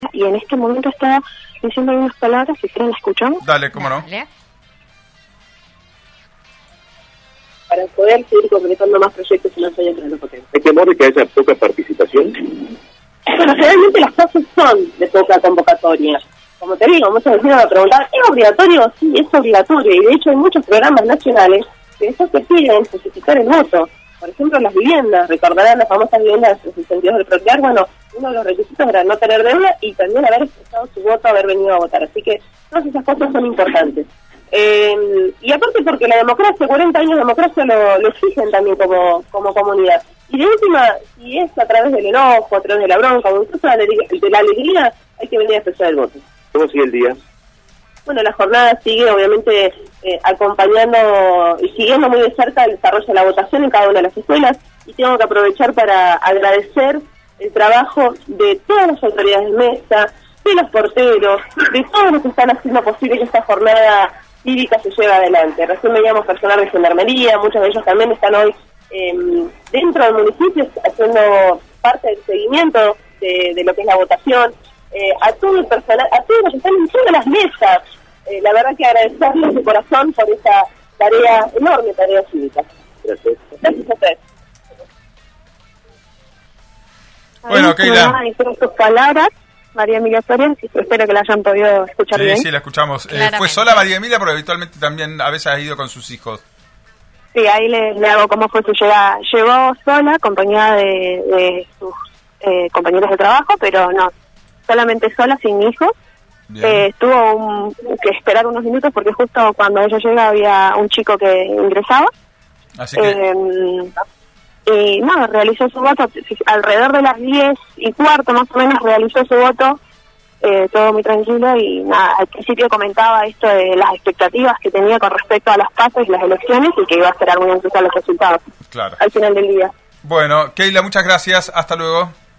y en este momento está diciendo unas palabras, si quieren la escuchamos. Dale, cómo no. Dale. Para poder seguir completando más proyectos en los años de la potencia. ¿Hay temor de que haya poca participación? Bueno, generalmente las cosas son de poca convocatoria. Como te digo, muchos vecinos me preguntan, ¿es obligatorio? Sí, es obligatorio, y de hecho hay muchos programas nacionales que eso te piden justificar el voto. Por ejemplo, las viviendas, recordarán las famosas viviendas en 62 del Procrear. Bueno, uno de los requisitos era no tener deuda y también haber expresado su voto, haber venido a votar. Así que todas esas cosas son importantes. Y aparte porque la democracia, 40 años de democracia lo exigen también como comunidad. Y de última, si es a través del enojo, a través de la bronca, o incluso de la alegría, hay que venir a expresar el voto. ¿Cómo sigue el día? Bueno, la jornada sigue obviamente acompañando y siguiendo muy de cerca el desarrollo de la votación en cada una de las escuelas, y tengo que aprovechar para agradecer el trabajo de todas las autoridades de mesa, de los porteros, de todos los que están haciendo posible que esta jornada cívica se lleve adelante. Recién veíamos personal de gendarmería, muchos de ellos también están hoy dentro del municipio haciendo parte del seguimiento de lo que es la votación. A todo el personal, a todos los que están en todas las mesas, la verdad que agradecerles de corazón por esa tarea, enorme tarea cívica. Gracias. Gracias a ustedes. Bueno, Keila. Sus palabras, María Emilia Flores, espero que la hayan podido escuchar bien. Sí, la escuchamos. ¿Fue sola María Emilia? Porque habitualmente también a veces ha ido con sus hijos. Sí, ahí le hago cómo fue su llegada. Llegó sola, acompañada de sus compañeros de trabajo, pero no, solamente sola, sin hijos. Tuvo que esperar unos minutos porque justo cuando ella llega había un chico que ingresaba. Así que... y nada, realizó su voto alrededor de las 10:15 más o menos, realizó su voto, todo muy tranquilo, y nada, al principio comentaba esto de las expectativas que tenía con respecto a las pasos y las elecciones, y que iba a esperar muy ansiosa los resultados. Claro. Al final del día. Bueno, Keila, muchas gracias, hasta luego.